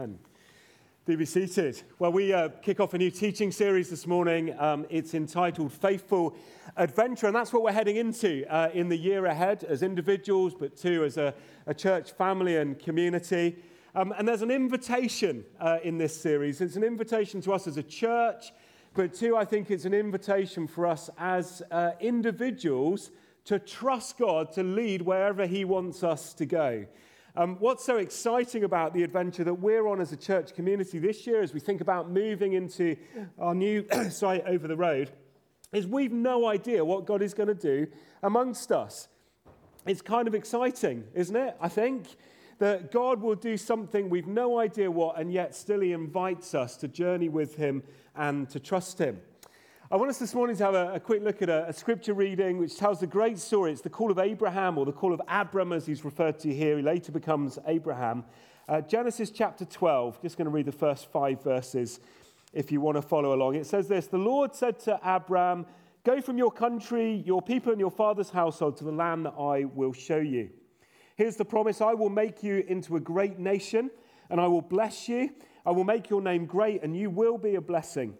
Do be seated. Well, we kick off a new teaching series this morning. It's entitled Faithful Adventure, and that's what we're heading into in the year ahead as individuals, but too as a church family and community. And there's an invitation in this series. It's an invitation to us as a church, but too, I think it's an invitation for us as individuals to trust God to lead wherever He wants us to go. What's so exciting about the adventure that we're on as a church community this year as we think about moving into our new site over the road is we've no idea what God is going to do amongst us. It's kind of exciting, isn't it? I think that God will do something we've no idea what, and yet still He invites us to journey with Him and to trust Him. I want us this morning to have a quick look at a scripture reading which tells a great story. It's the call of Abraham, or the call of Abram as he's referred to here. He later becomes Abraham. Genesis chapter 12, just going to read the first 5 verses if you want to follow along. It says this: "The Lord said to Abram, 'Go from your country, your people and your father's household to the land that I will show you. Here's the promise: I will make you into a great nation, and I will bless you. I will make your name great, and you will be a blessing.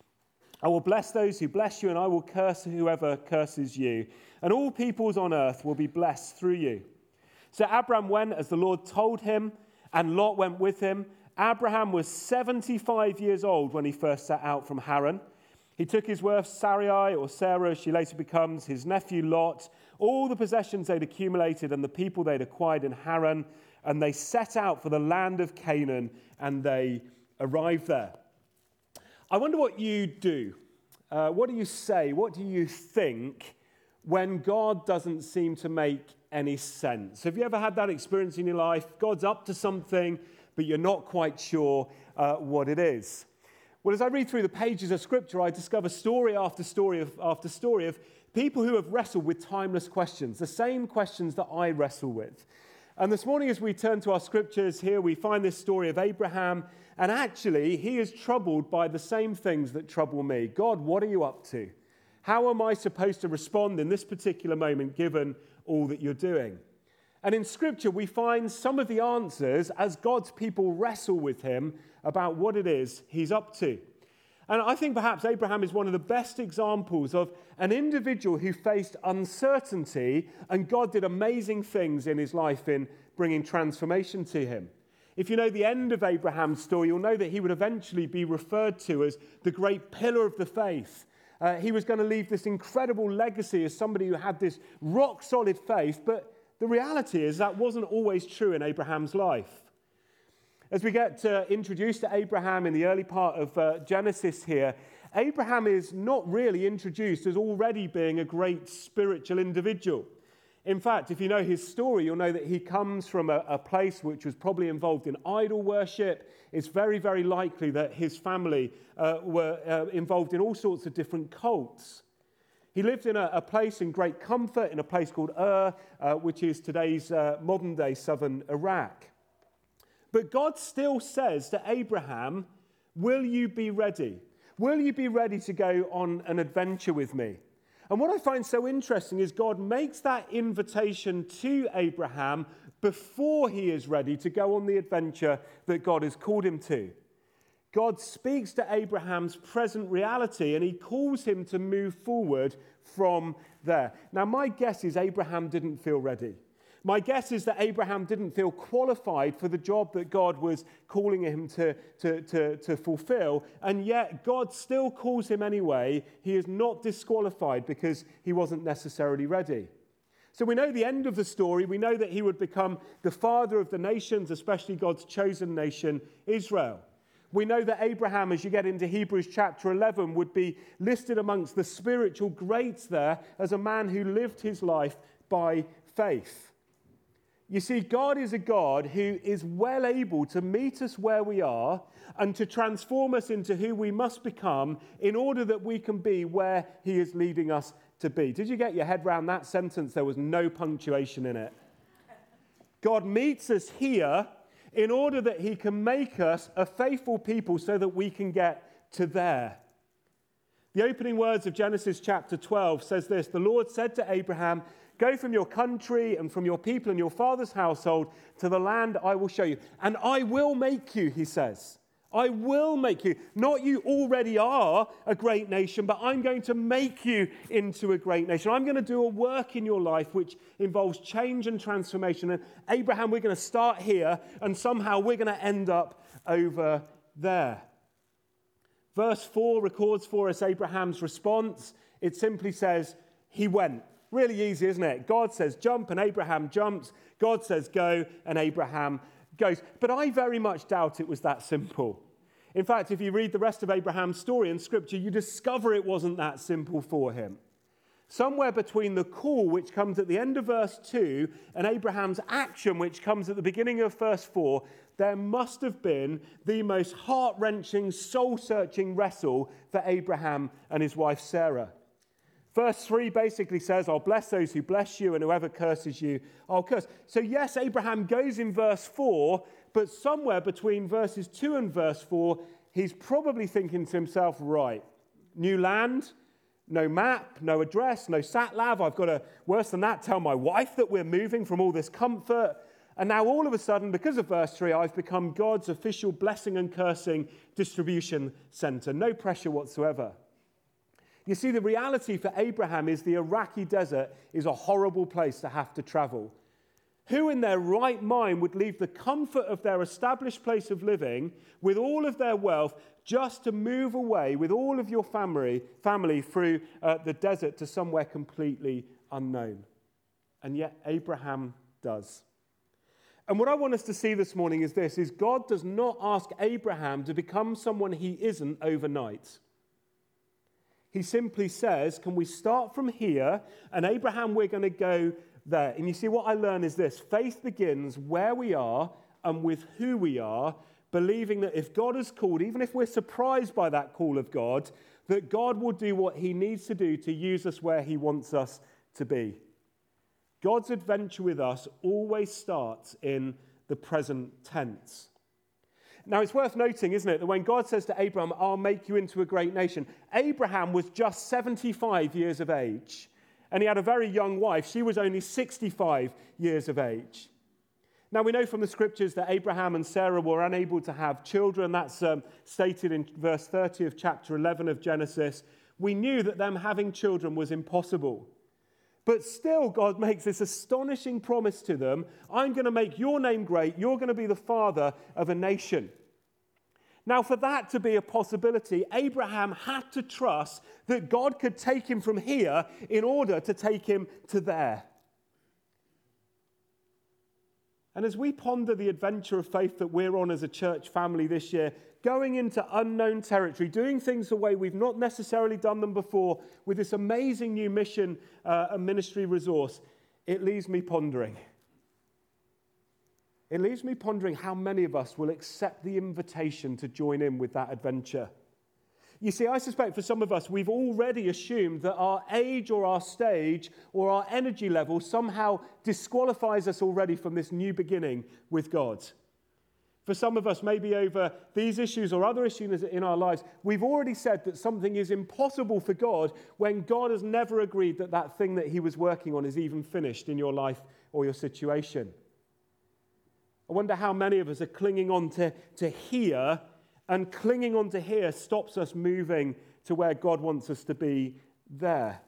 I will bless those who bless you, and I will curse whoever curses you. And all peoples on earth will be blessed through you.' So Abram went as the Lord told him, and Lot went with him. Abraham was 75 years old when he first set out from Haran. He took his wife Sarai, or Sarah, she later becomes, his nephew Lot, all the possessions they'd accumulated and the people they'd acquired in Haran, and they set out for the land of Canaan, and they arrived there." I wonder what you do. What do you say? What do you think when God doesn't seem to make any sense? Have you ever had that experience in your life? God's up to something, but you're not quite sure what it is. Well, as I read through the pages of Scripture, I discover story after story after story of people who have wrestled with timeless questions, the same questions that I wrestle with. And this morning, as we turn to our Scriptures here, we find this story of Abraham. And actually, he is troubled by the same things that trouble me. God, what are you up to? How am I supposed to respond in this particular moment, given all that you're doing? And in Scripture, we find some of the answers as God's people wrestle with him about what it is he's up to. And I think perhaps Abraham is one of the best examples of an individual who faced uncertainty, and God did amazing things in his life in bringing transformation to him. If you know the end of Abraham's story, you'll know that he would eventually be referred to as the great pillar of the faith. He was going to leave this incredible legacy as somebody who had this rock-solid faith, but the reality is that wasn't always true in Abraham's life. As we get introduced to Abraham in the early part of Genesis here, Abraham is not really introduced as already being a great spiritual individual. In fact, if you know his story, you'll know that he comes from a place which was probably involved in idol worship. It's very, very likely that his family were involved in all sorts of different cults. He lived in a place in great comfort, in a place called Ur, which is today's modern-day southern Iraq. But God still says to Abraham, "Will you be ready? Will you be ready to go on an adventure with me?" And what I find so interesting is God makes that invitation to Abraham before he is ready to go on the adventure that God has called him to. God speaks to Abraham's present reality, and he calls him to move forward from there. Now, my guess is Abraham didn't feel ready. My guess is that Abraham didn't feel qualified for the job that God was calling him to fulfill, and yet God still calls him anyway. He is not disqualified because he wasn't necessarily ready. So we know the end of the story. We know that he would become the father of the nations, especially God's chosen nation, Israel. We know that Abraham, as you get into Hebrews chapter 11, would be listed amongst the spiritual greats there as a man who lived his life by faith. You see, God is a God who is well able to meet us where we are and to transform us into who we must become in order that we can be where he is leading us to be. Did you get your head around that sentence? There was no punctuation in it. God meets us here in order that he can make us a faithful people so that we can get to there. The opening words of Genesis chapter 12 says this: "The Lord said to Abraham, Go from your country and from your people and your father's household to the land I will show you. And I will make you, he says. I will make you. Not you already are a great nation, but I'm going to make you into a great nation. I'm going to do a work in your life which involves change and transformation. And Abraham, we're going to start here, and somehow we're going to end up over there. Verse 4 records for us Abraham's response. It simply says, he went. Really easy, isn't it? God says jump, and Abraham jumps. God says go, and Abraham goes. But I very much doubt it was that simple. In fact, if you read the rest of Abraham's story in Scripture, you discover it wasn't that simple for him. Somewhere between the call, which comes at the end of verse 2, and Abraham's action, which comes at the beginning of verse 4, there must have been the most heart-wrenching, soul-searching wrestle for Abraham and his wife Sarah. Verse 3 basically says, I'll bless those who bless you, and whoever curses you, I'll curse. So yes, Abraham goes in verse 4, but somewhere between verses 2 and verse 4, he's probably thinking to himself, right, new land, no map, no address, no sat nav. I've got to, worse than that, tell my wife that we're moving from all this comfort. And now all of a sudden, because of verse 3, I've become God's official blessing and cursing distribution center. No pressure whatsoever. You see, the reality for Abraham is the Iraqi desert is a horrible place to have to travel. Who in their right mind would leave the comfort of their established place of living with all of their wealth just to move away with all of your family through the desert to somewhere completely unknown? And yet Abraham does. And what I want us to see this morning is this, is God does not ask Abraham to become someone he isn't overnight. He simply says, can we start from here? And Abraham, we're going to go there. And you see, what I learn is this. Faith begins where we are and with who we are, believing that if God has called, even if we're surprised by that call of God, that God will do what he needs to do to use us where he wants us to be. God's adventure with us always starts in the present tense. Now, it's worth noting, isn't it, that when God says to Abraham, I'll make you into a great nation, Abraham was just 75 years of age, and he had a very young wife. She was only 65 years of age. Now, we know from the Scriptures that Abraham and Sarah were unable to have children. That's stated in verse 30 of chapter 11 of Genesis. We knew that them having children was impossible. But still, God makes this astonishing promise to them. I'm going to make your name great. You're going to be the father of a nation. Now, for that to be a possibility, Abraham had to trust that God could take him from here in order to take him to there. And as we ponder the adventure of faith that we're on as a church family this year, going into unknown territory, doing things the way we've not necessarily done them before, with this amazing new mission and ministry resource, it leaves me pondering. It leaves me pondering how many of us will accept the invitation to join in with that adventure. You see, I suspect for some of us, we've already assumed that our age or our stage or our energy level somehow disqualifies us already from this new beginning with God. For some of us, maybe over these issues or other issues in our lives, we've already said that something is impossible for God when God has never agreed that that thing that he was working on is even finished in your life or your situation. I wonder how many of us are clinging on to here, and clinging on to here stops us moving to where God wants us to be there.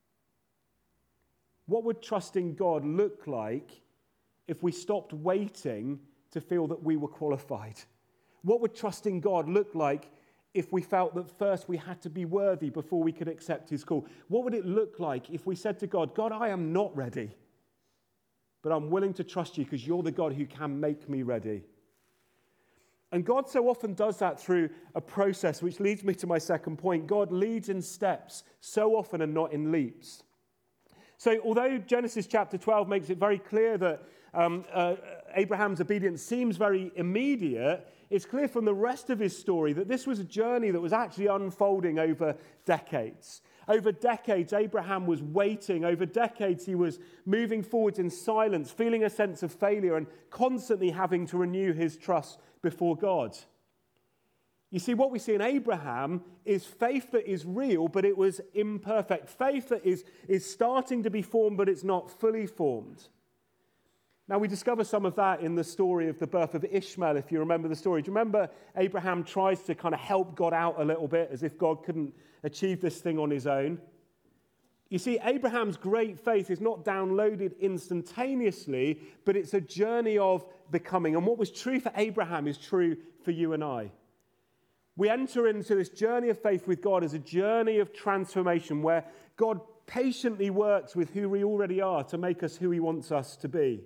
What would trusting God look like if we stopped waiting to feel that we were qualified? What would trusting God look like if we felt that first we had to be worthy before we could accept his call? What would it look like if we said to God, God, I am not ready, but I'm willing to trust you because you're the God who can make me ready? And God so often does that through a process, which leads me to my second point. God leads in steps so often and not in leaps. So although Genesis chapter 12 makes it very clear that Abraham's obedience seems very immediate, it's clear from the rest of his story that this was a journey that was actually unfolding over decades. Over decades, Abraham was waiting. Over decades, he was moving forwards in silence, feeling a sense of failure and constantly having to renew his trust before God. You see, what we see in Abraham is faith that is real, but it was imperfect. Faith that is starting to be formed, but it's not fully formed. Now, we discover some of that in the story of the birth of Ishmael, if you remember the story. Do you remember Abraham tries to kind of help God out a little bit, as if God couldn't achieve this thing on his own? You see, Abraham's great faith is not downloaded instantaneously, but it's a journey of becoming. And what was true for Abraham is true for you and I. We enter into this journey of faith with God as a journey of transformation where God patiently works with who we already are to make us who he wants us to be.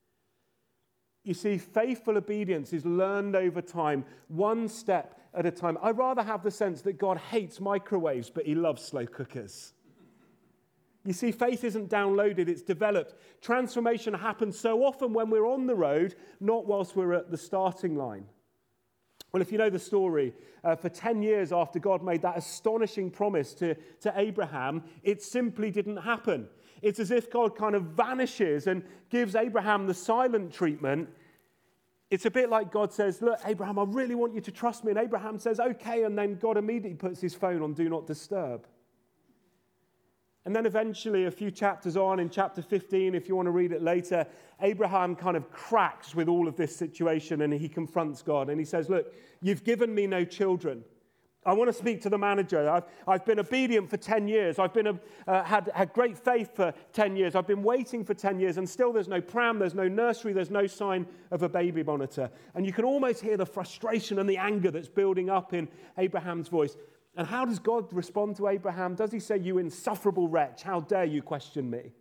You see, faithful obedience is learned over time, one step at a time. I rather have the sense that God hates microwaves, but he loves slow cookers. You see, faith isn't downloaded, it's developed. Transformation happens so often when we're on the road, not whilst we're at the starting line. Well, if you know the story, for 10 years after God made that astonishing promise to Abraham, it simply didn't happen. It's as if God kind of vanishes and gives Abraham the silent treatment. It's a bit like God says, look, Abraham, I really want you to trust me. And Abraham says, okay. And then God immediately puts his phone on Do Not Disturb. And then eventually, a few chapters on, in chapter 15, if you want to read it later, Abraham kind of cracks with all of this situation and he confronts God. And he says, look, you've given me no children. I want to speak to the manager. I've been obedient for 10 years. I've been had great faith for 10 years. I've been waiting for 10 years, and still there's no pram, there's no nursery, there's no sign of a baby monitor. And you can almost hear the frustration and the anger that's building up in Abraham's voice. And how does God respond to Abraham? Does he say, you insufferable wretch, how dare you question me?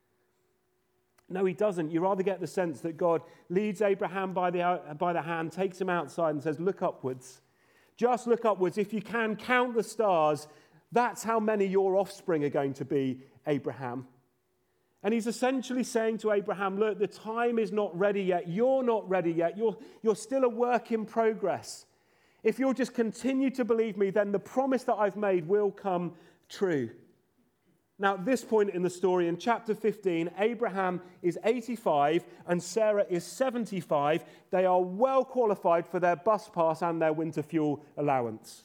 No, he doesn't. You rather get the sense that God leads Abraham by the hand, takes him outside and says, look upwards. Just look upwards. If you can, count the stars. That's how many your offspring are going to be, Abraham. And he's essentially saying to Abraham, look, the time is not ready yet. You're not ready yet. You're still a work in progress. If you'll just continue to believe me, then the promise that I've made will come true. Now, at this point in the story, in chapter 15, Abraham is 85 and Sarah is 75. They are well qualified for their bus pass and their winter fuel allowance.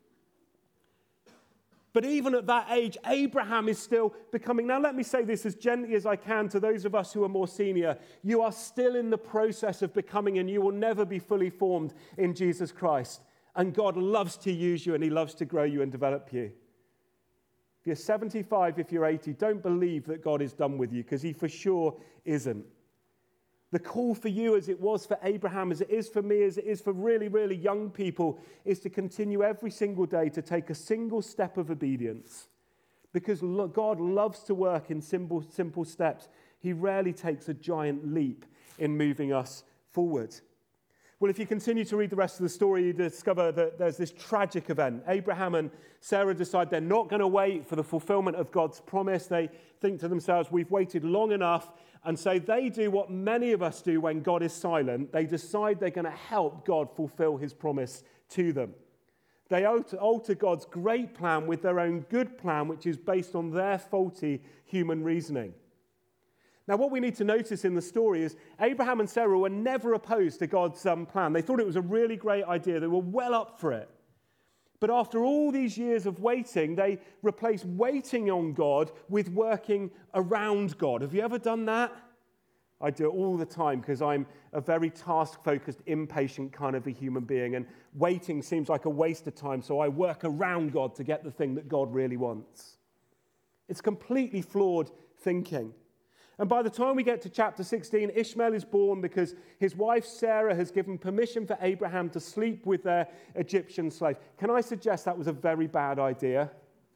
But even at that age, Abraham is still becoming. Now, let me say this as gently as I can to those of us who are more senior. You are still in the process of becoming, and you will never be fully formed in Jesus Christ. And God loves to use you, and he loves to grow you and develop you. If you're 75, if you're 80, don't believe that God is done with you, because he for sure isn't. The call for you, as it was for Abraham, as it is for me, as it is for really, really young people, is to continue every single day to take a single step of obedience. Because God loves to work in simple steps. He rarely takes a giant leap in moving us forward. Well, if you continue to read the rest of the story, you discover that there's this tragic event. Abraham and Sarah decide they're not going to wait for the fulfillment of God's promise. They think to themselves, we've waited long enough. And so they do what many of us do when God is silent. They decide they're going to help God fulfill his promise to them. They alter God's great plan with their own good plan, which is based on their faulty human reasoning. Now, what we need to notice in the story is Abraham and Sarah were never opposed to God's plan. They thought it was a really great idea. They were well up for it. But after all these years of waiting, they replaced waiting on God with working around God. Have you ever done that? I do it all the time because I'm a very task-focused, impatient kind of a human being, and waiting seems like a waste of time, so I work around God to get the thing that God really wants. It's completely flawed thinking. And by the time we get to chapter 16, Ishmael is born because his wife Sarah has given permission for Abraham to sleep with their Egyptian slave. Can I suggest that was a very bad idea?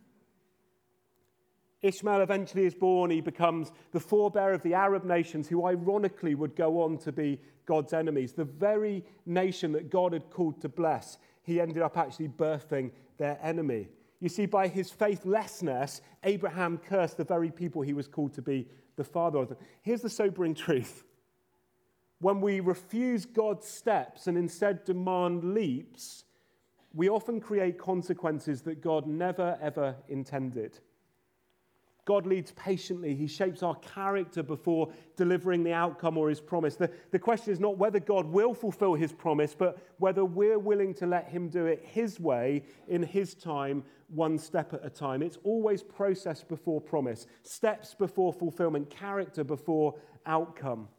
Ishmael eventually is born. He becomes the forebear of the Arab nations, who ironically would go on to be God's enemies. The very nation that God had called to bless, he ended up actually birthing their enemy. You see, by his faithlessness, Abraham cursed the very people he was called to be the father of them. Here's the sobering truth. When we refuse God's steps and instead demand leaps, we often create consequences that God never, ever intended. God leads patiently. He shapes our character before delivering the outcome or his promise. The question is not whether God will fulfill his promise, but whether we're willing to let him do it his way, in his time, one step at a time. It's always process before promise, steps before fulfillment, character before outcome.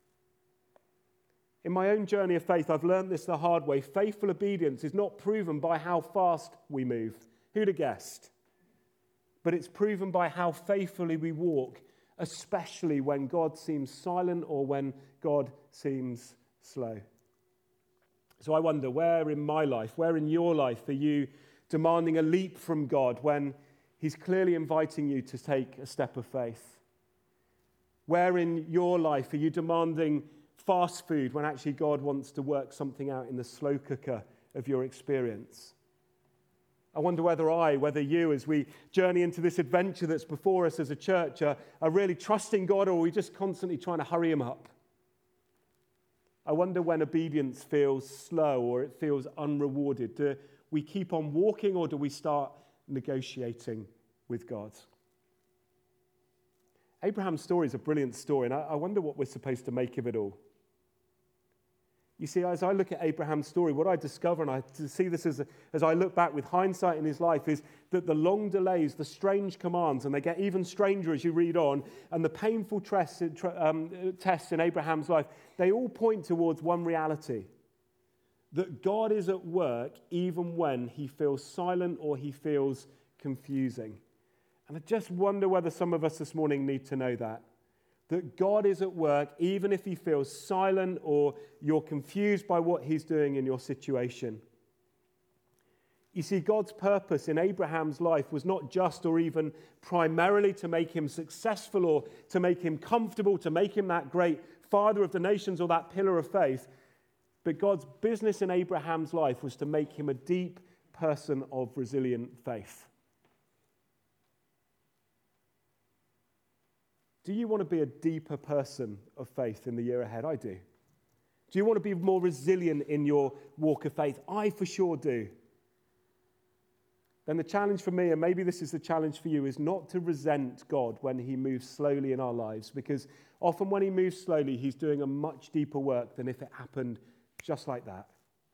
In my own journey of faith, I've learned this the hard way. Faithful obedience is not proven by how fast we move. Who'd have guessed? But it's proven by how faithfully we walk, especially when God seems silent or when God seems slow. So I wonder, where in my life, where in your life are you demanding a leap from God when he's clearly inviting you to take a step of faith? Where in your life are you demanding fast food when actually God wants to work something out in the slow cooker of your experience? I wonder whether you, as we journey into this adventure that's before us as a church, are really trusting God, or are we just constantly trying to hurry him up? I wonder when obedience feels slow or it feels unrewarded. Do we keep on walking, or do we start negotiating with God? Abraham's story is a brilliant story, and I wonder what we're supposed to make of it all. You see, as I look at Abraham's story, what I discover, and I see this as I look back with hindsight in his life, is that the long delays, the strange commands, and they get even stranger as you read on, and the painful tests in Abraham's life, they all point towards one reality: that God is at work even when he feels silent or he feels confusing. And I just wonder whether some of us this morning need to know that God is at work even if he feels silent or you're confused by what he's doing in your situation. You see, God's purpose in Abraham's life was not just or even primarily to make him successful or to make him comfortable, to make him that great father of the nations or that pillar of faith. But God's business in Abraham's life was to make him a deep person of resilient faith. Do you want to be a deeper person of faith in the year ahead? I do. Do you want to be more resilient in your walk of faith? I for sure do. Then the challenge for me, and maybe this is the challenge for you, is not to resent God when he moves slowly in our lives, because often when he moves slowly, he's doing a much deeper work than if it happened just like that.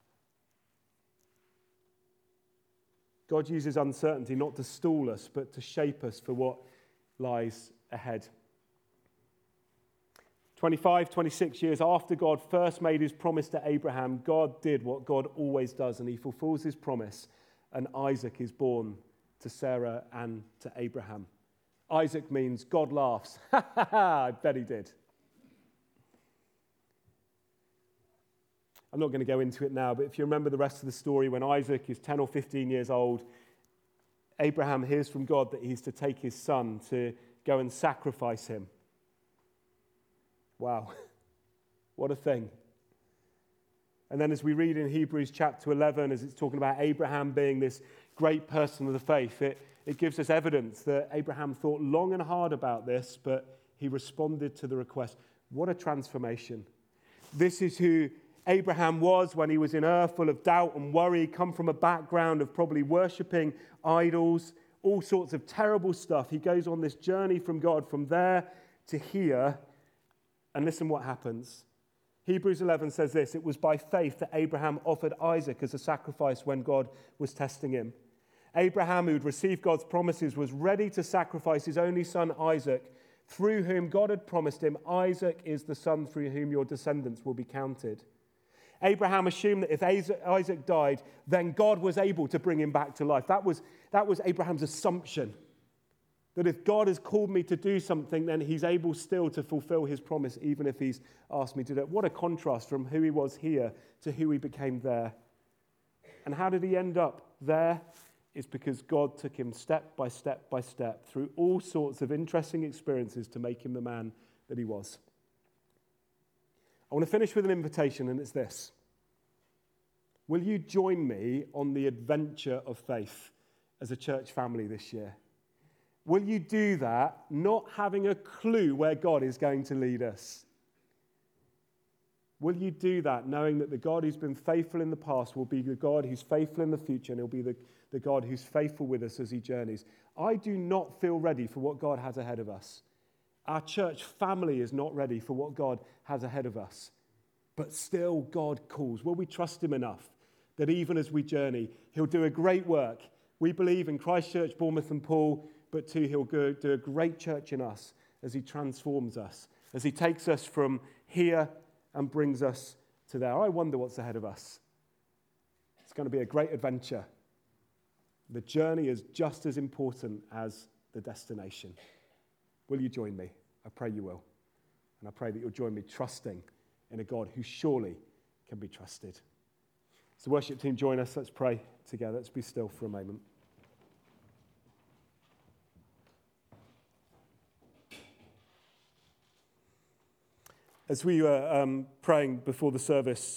God uses uncertainty not to stall us, but to shape us for what lies ahead. 25, 26 years after God first made his promise to Abraham, God did what God always does, and he fulfills his promise, and Isaac is born to Sarah and to Abraham. Isaac means God laughs. Ha ha ha, I bet he did. I'm not going to go into it now, but if you remember the rest of the story, when Isaac is 10 or 15 years old, Abraham hears from God that he's to take his son to go and sacrifice him. Wow, what a thing. And then as we read in Hebrews chapter 11, as it's talking about Abraham being this great person of the faith, it gives us evidence that Abraham thought long and hard about this, but he responded to the request. What a transformation. This is who Abraham was when he was in Ur, full of doubt and worry, come from a background of probably worshipping idols, all sorts of terrible stuff. He goes on this journey from God, from there to here. And listen what happens. Hebrews 11 says this: it was by faith that Abraham offered Isaac as a sacrifice when God was testing him. Abraham, who'd received God's promises, was ready to sacrifice his only son Isaac, through whom God had promised him, Isaac is the son through whom your descendants will be counted. Abraham assumed that if Isaac died, then God was able to bring him back to life. That was Abraham's assumption. That if God has called me to do something, then he's able still to fulfill his promise, even if he's asked me to do it. What a contrast from who he was here to who he became there. And how did he end up there? It's because God took him step by step by step through all sorts of interesting experiences to make him the man that he was. I want to finish with an invitation, and it's this. Will you join me on the adventure of faith as a church family this year? Will you do that not having a clue where God is going to lead us? Will you do that knowing that the God who's been faithful in the past will be the God who's faithful in the future, and he'll be the God who's faithful with us as he journeys? I do not feel ready for what God has ahead of us. Our church family is not ready for what God has ahead of us. But still, God calls. Will we trust him enough that even as we journey, he'll do a great work? We believe in Christchurch, Bournemouth and Poole, but too, he'll do a great church in us as he transforms us, as he takes us from here and brings us to there. I wonder what's ahead of us. It's going to be a great adventure. The journey is just as important as the destination. Will you join me? I pray you will. And I pray that you'll join me trusting in a God who surely can be trusted. So worship team, join us. Let's pray together. Let's be still for a moment. As we were praying before the service,